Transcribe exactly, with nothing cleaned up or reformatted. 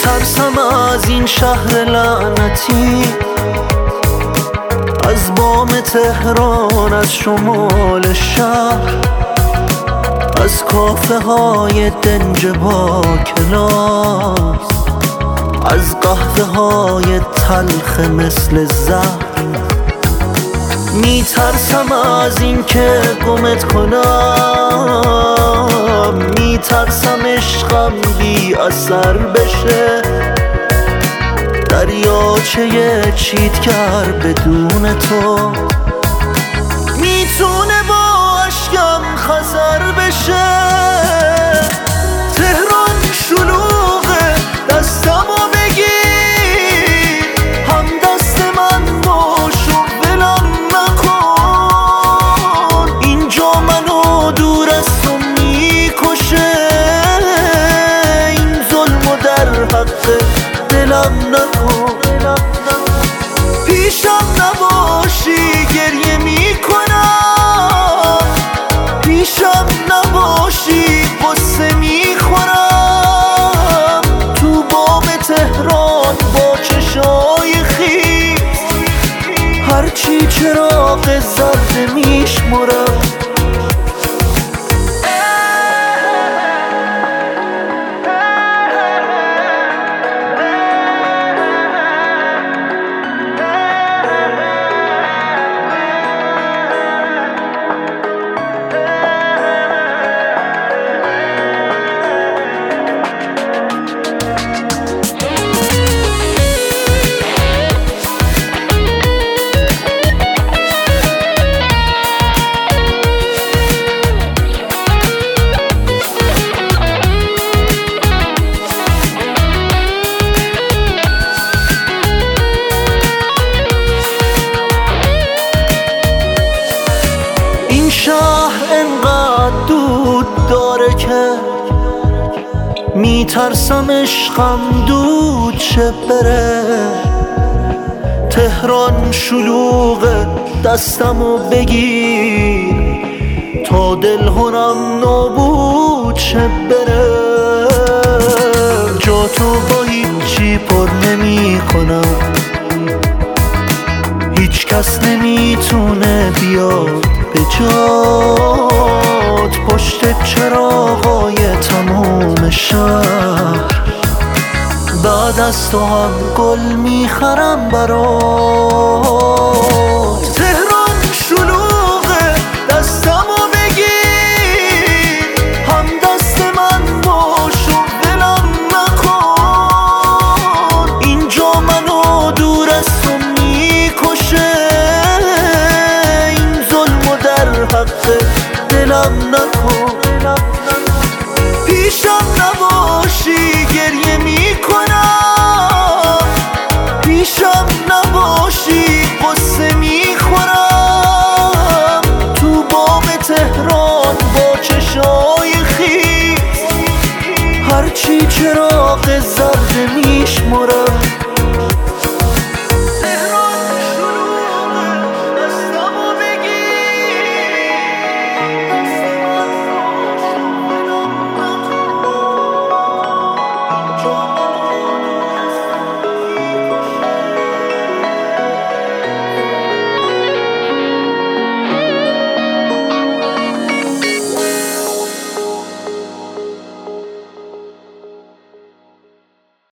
میترسم از این شهر لعنتی، از بام تهران، از شمال شهر، از کافه های دنج با کلاس، از قهوه های تلخ مثل زهر. میترسم از این که گمت کنم، میترسم عشقم بی اثر بشه، دریاچه چیتگر بدون تو میتونه با اشکم خزر بشه. تهران شلوغه، دستمو بگیر، هم دست من باش و ولم نکن. اینجا منو دور از تو میکشه، این ظلمو در حق دلم نکن. پیشم نباشی گریه میکنم، پیشم نباشی قصه میخورم. تو بام تهران با چشای خیس، هرچی چراغ زرد میشمرم. این شهر انقدر دود داره که میترسم عشقم دود شه بره. تهران شلوغه، دستمو بگیر تا دل هنم نابود شه بره. جا تو با هیچی پر نمی کنم، هیچ کس نمیتونه بیاد به جات. پشت چراغای تمام شهر، بعد از تو هم گل میخرم برات. تهران شلوغه، دستمو بگیر، هم دست من باش و ولم نکن. اینجا منو دور از تو میکشه، این ظلمو در حق دلم نکن. پیشم نباشی گریه میکنم، پیشم